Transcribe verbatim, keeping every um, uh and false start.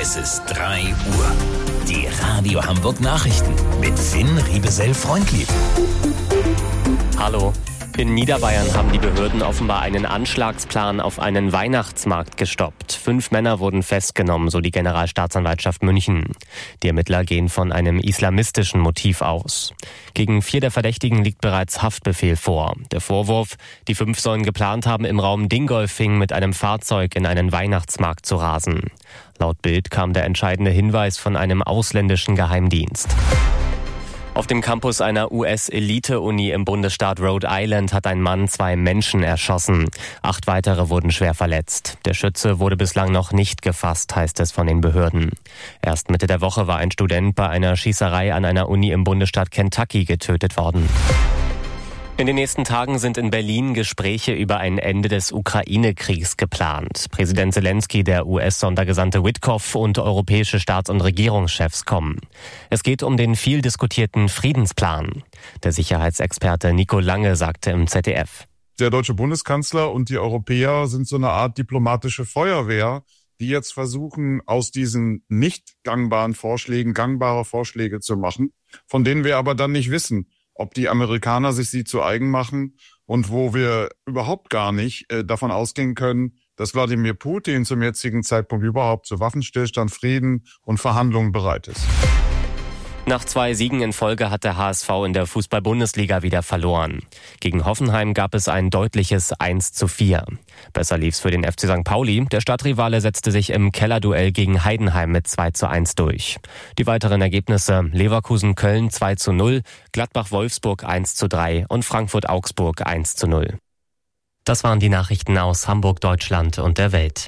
Es ist drei Uhr. Die Radio Hamburg Nachrichten mit Finn Riebesell-Freundlieb. Hallo. In Niederbayern haben die Behörden offenbar einen Anschlagsplan auf einen Weihnachtsmarkt gestoppt. Fünf Männer wurden festgenommen, so die Generalstaatsanwaltschaft München. Die Ermittler gehen von einem islamistischen Motiv aus. Gegen vier der Verdächtigen liegt bereits Haftbefehl vor. Der Vorwurf, die fünf sollen geplant haben, im Raum Dingolfing mit einem Fahrzeug in einen Weihnachtsmarkt zu rasen. Laut Bild kam der entscheidende Hinweis von einem ausländischen Geheimdienst. Auf dem Campus einer U S-Elite-Uni im Bundesstaat Rhode Island hat ein Mann zwei Menschen erschossen. Acht weitere wurden schwer verletzt. Der Schütze wurde bislang noch nicht gefasst, heißt es von den Behörden. Erst Mitte der Woche war ein Student bei einer Schießerei an einer Uni im Bundesstaat Kentucky getötet worden. In den nächsten Tagen sind in Berlin Gespräche über ein Ende des Ukraine-Kriegs geplant. Präsident Zelensky, der U S-Sondergesandte Witkoff und europäische Staats- und Regierungschefs kommen. Es geht um den viel diskutierten Friedensplan. Der Sicherheitsexperte Nico Lange sagte im Z D F. Der deutsche Bundeskanzler und die Europäer sind so eine Art diplomatische Feuerwehr, die jetzt versuchen, aus diesen nicht gangbaren Vorschlägen gangbare Vorschläge zu machen, von denen wir aber dann nicht wissen, ob die Amerikaner sich sie zu eigen machen und wo wir überhaupt gar nicht äh, davon ausgehen können, dass Wladimir Putin zum jetzigen Zeitpunkt überhaupt zu Waffenstillstand, Frieden und Verhandlungen bereit ist. Nach zwei Siegen in Folge hat der H S V in der Fußball-Bundesliga wieder verloren. Gegen Hoffenheim gab es ein deutliches eins zu vier. Besser lief's für den F C Sankt Pauli. Der Stadtrivale setzte sich im Kellerduell gegen Heidenheim mit zwei zu eins durch. Die weiteren Ergebnisse: Leverkusen-Köln zwei zu null, Gladbach-Wolfsburg eins zu drei und Frankfurt-Augsburg eins zu null. Das waren die Nachrichten aus Hamburg, Deutschland und der Welt.